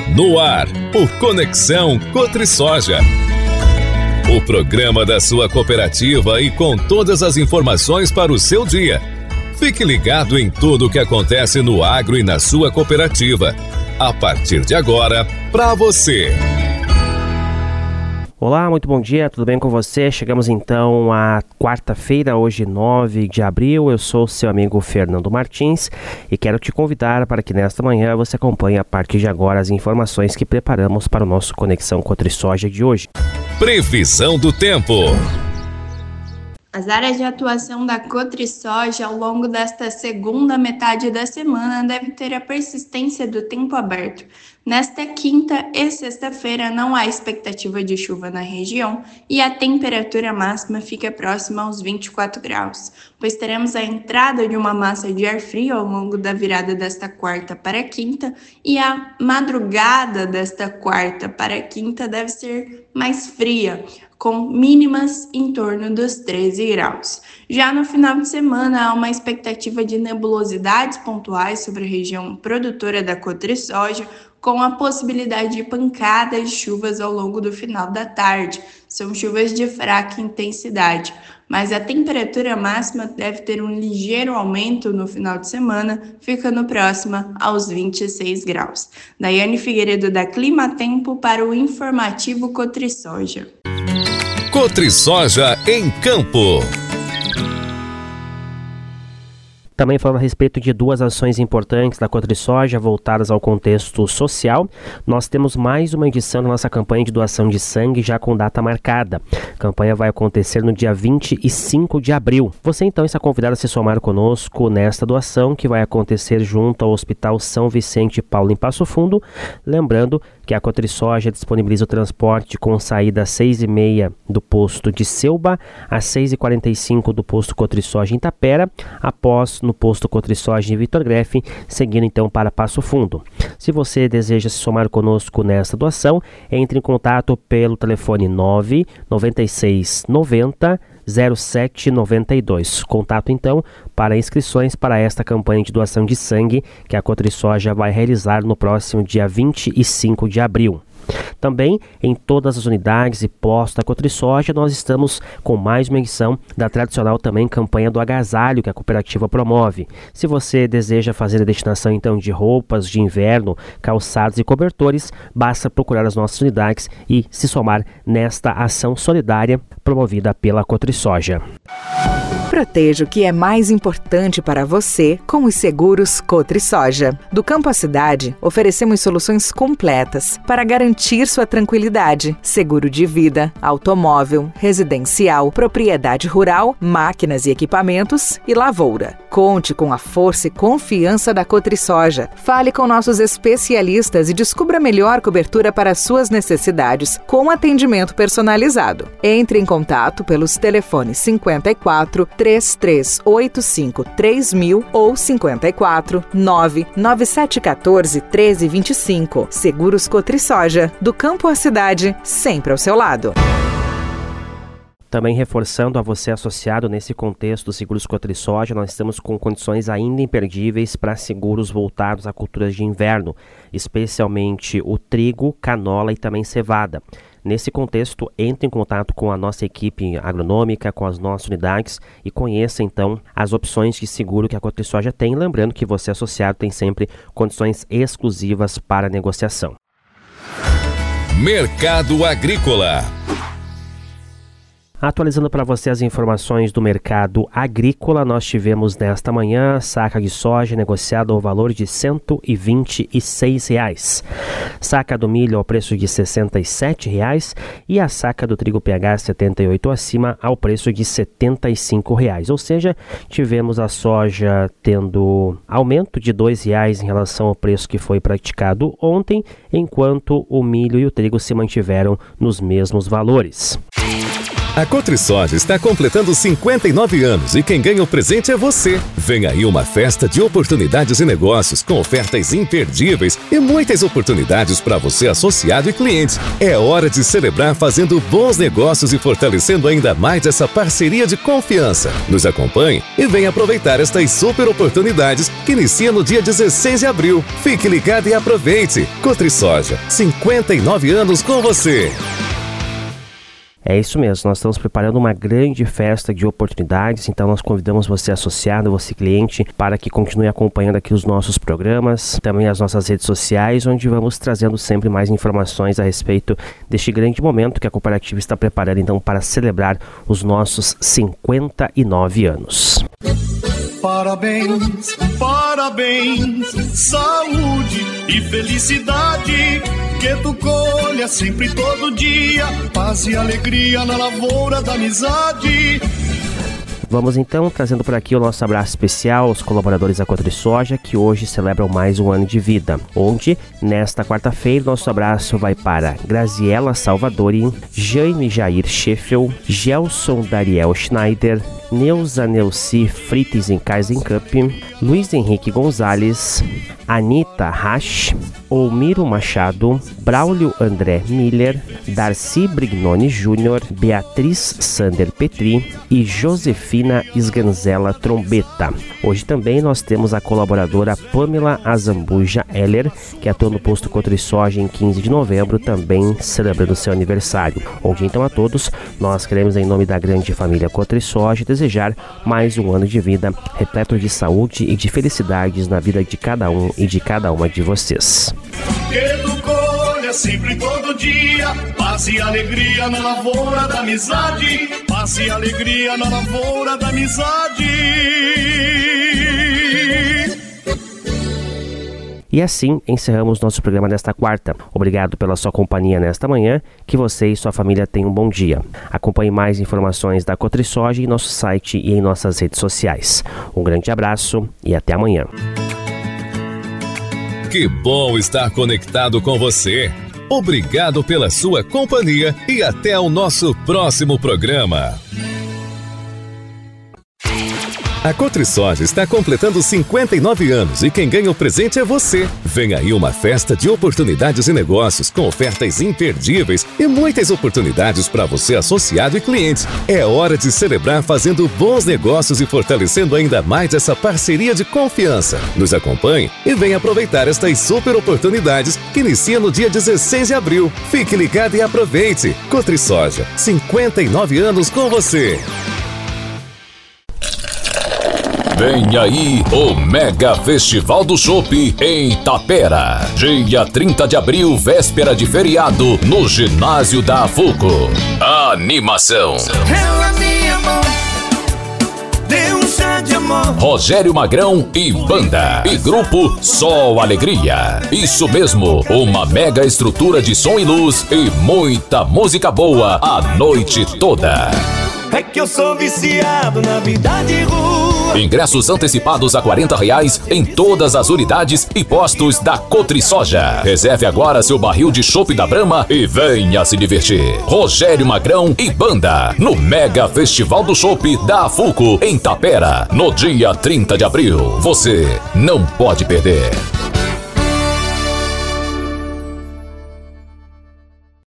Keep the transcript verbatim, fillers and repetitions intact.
No ar, o Conexão CotriSoja. O programa da sua cooperativa e com todas as informações para o seu dia. Fique ligado em tudo o que acontece no agro e na sua cooperativa. A partir de agora, para você. Olá, muito bom dia, tudo bem com você? Chegamos então à quarta-feira, hoje nove de abril. Eu sou seu amigo Fernando Martins e quero te convidar para que nesta manhã você acompanhe a partir de agora as informações que preparamos para o nosso Conexão CotriSoja de hoje. Previsão do tempo. As áreas de atuação da CotriSoja ao longo desta segunda metade da semana devem ter a persistência do tempo aberto. Nesta quinta e sexta-feira não há expectativa de chuva na região e a temperatura máxima fica próxima aos vinte e quatro graus, pois teremos a entrada de uma massa de ar frio ao longo da virada desta quarta para quinta e a madrugada desta quarta para quinta deve ser mais fria, com mínimas em torno dos treze graus. Já no final de semana, há uma expectativa de nebulosidades pontuais sobre a região produtora da CotriSoja, com a possibilidade de pancadas de chuvas ao longo do final da tarde. São chuvas de fraca intensidade, mas a temperatura máxima deve ter um ligeiro aumento no final de semana, ficando próxima aos vinte e seis graus. Daiane Figueiredo da Climatempo para o informativo CotriSoja. CotriSoja em Campo. Também falando a respeito de duas ações importantes da CotriSoja voltadas ao contexto social, nós temos mais uma edição da nossa campanha de doação de sangue já com data marcada. A campanha vai acontecer no dia vinte e cinco de abril. Você então está convidado a se somar conosco nesta doação que vai acontecer junto ao Hospital São Vicente Paulo em Passo Fundo. Lembrando que a CotriSoja disponibiliza o transporte com saída às seis e meia do posto de Selba, às seis e quarenta e cinco do posto CotriSoja em Tapera, após no posto CotriSoja em Vitor Greff, seguindo então para Passo Fundo. Se você deseja se somar conosco nesta doação, entre em contato pelo telefone nove nove seis nove zero zero sete nove dois. Contato então para inscrições para esta campanha de doação de sangue que a CotriSoja vai realizar no próximo dia vinte e cinco de abril. Também em todas as unidades e postos da CotriSoja nós estamos com mais uma edição da tradicional também campanha do agasalho que a cooperativa promove. Se você deseja fazer a destinação então de roupas de inverno, calçados e cobertores, basta procurar as nossas unidades e se somar nesta ação solidária promovida pela CotriSoja. Proteja o que é mais importante para você com os seguros CotriSoja. Do campo à cidade, oferecemos soluções completas para garantir sua tranquilidade. Seguro de vida, automóvel, residencial, propriedade rural, máquinas e equipamentos e lavoura. Conte com a força e confiança da CotriSoja. Fale com nossos especialistas e descubra a melhor cobertura para suas necessidades com atendimento personalizado. Entre em contato pelos telefones cinquenta e quatro, três três oito cinco, três mil ou cinquenta e quatro, nove nove sete um quatro, treze vinte e cinco. Seguros CotriSoja, do campo à cidade, sempre ao seu lado. Também reforçando a você associado nesse contexto do Seguros CotriSoja, nós estamos com condições ainda imperdíveis para seguros voltados a culturas de inverno, especialmente o trigo, canola e também cevada. Nesse contexto, entre em contato com a nossa equipe agronômica, com as nossas unidades e conheça então as opções de seguro que a CotriSoja tem, lembrando que você associado tem sempre condições exclusivas para negociação. Mercado Agrícola. Atualizando para você as informações do mercado agrícola, nós tivemos nesta manhã saca de soja negociada ao valor de cento e vinte e seis reais. Saca do milho ao preço de sessenta e sete reais e a saca do trigo P H setenta e oito acima ao preço de setenta e cinco reais. Ou seja, tivemos a soja tendo aumento de dois reais em relação ao preço que foi praticado ontem, enquanto o milho e o trigo se mantiveram nos mesmos valores. A Cotrisoja está completando cinquenta e nove anos e quem ganha o presente é você. Vem aí uma festa de oportunidades e negócios com ofertas imperdíveis e muitas oportunidades para você associado e cliente. É hora de celebrar fazendo bons negócios e fortalecendo ainda mais essa parceria de confiança. Nos acompanhe e venha aproveitar estas super oportunidades que inicia no dia dezesseis de abril. Fique ligado e aproveite. Cotrisoja, cinquenta e nove anos com você. É isso mesmo, nós estamos preparando uma grande festa de oportunidades, então nós convidamos você associado, você cliente, para que continue acompanhando aqui os nossos programas, também as nossas redes sociais, onde vamos trazendo sempre mais informações a respeito deste grande momento que a cooperativa está preparando então para celebrar os nossos cinquenta e nove anos. Parabéns, parabéns, saúde e felicidade, que tu colha sempre todo dia, paz e alegria na lavoura da amizade. Vamos então trazendo por aqui o nosso abraço especial aos colaboradores da Cotrisoja, que hoje celebram mais um ano de vida, onde nesta quarta-feira nosso abraço vai para Graziela Salvadori, Jaime Jair Scheffel, Gelson Dariel Schneider, Neuza Neuci Frites em Kaisencup, Luiz Henrique Gonzalez, Anita Rasch, Olmiro Machado, Braulio André Miller, Darcy Brignoni Júnior, Beatriz Sander Petri e Josefina Sganzella Trombetta. Hoje também nós temos a colaboradora Pamela Azambuja Heller, que atua no posto Cotrisoja em quinze de novembro, também celebrando seu aniversário. Onde então a todos, nós queremos em nome da grande família Cotrisoja desejar mais um ano de vida repleto de saúde e de felicidades na vida de cada um e de cada uma de vocês. Que tu colha sempre todo dia, paz e alegria na lavoura da amizade, paz e alegria na lavoura da amizade. E assim encerramos nosso programa desta quarta. Obrigado pela sua companhia nesta manhã, que você e sua família tenham um bom dia. Acompanhe mais informações da Cotrisoja em nosso site e em nossas redes sociais. Um grande abraço e até amanhã. Que bom estar conectado com você. Obrigado pela sua companhia e até o nosso próximo programa. A Cotrisoja está completando cinquenta e nove anos e quem ganha o presente é você. Vem aí uma festa de oportunidades e negócios com ofertas imperdíveis e muitas oportunidades para você associado e cliente. É hora de celebrar fazendo bons negócios e fortalecendo ainda mais essa parceria de confiança. Nos acompanhe e venha aproveitar estas super oportunidades que inicia no dia dezesseis de abril. Fique ligado e aproveite. Cotrisoja, cinquenta e nove anos com você. Vem aí o Mega Festival do Chopp em Tapera. Dia trinta de abril, véspera de feriado, no ginásio da Afuco. Animação. Rogério Magrão e banda. E grupo Sol Alegria. Isso mesmo, uma mega estrutura de som e luz e muita música boa a noite toda. É que eu sou viciado na vida de rua. Ingressos antecipados a quarenta reais em todas as unidades e postos da Cotrisoja. Reserve agora seu barril de chopp da Brahma e venha se divertir. Rogério Magrão e banda no Mega Festival do Chopp da Afuco em Tapera, no dia trinta de abril. Você não pode perder.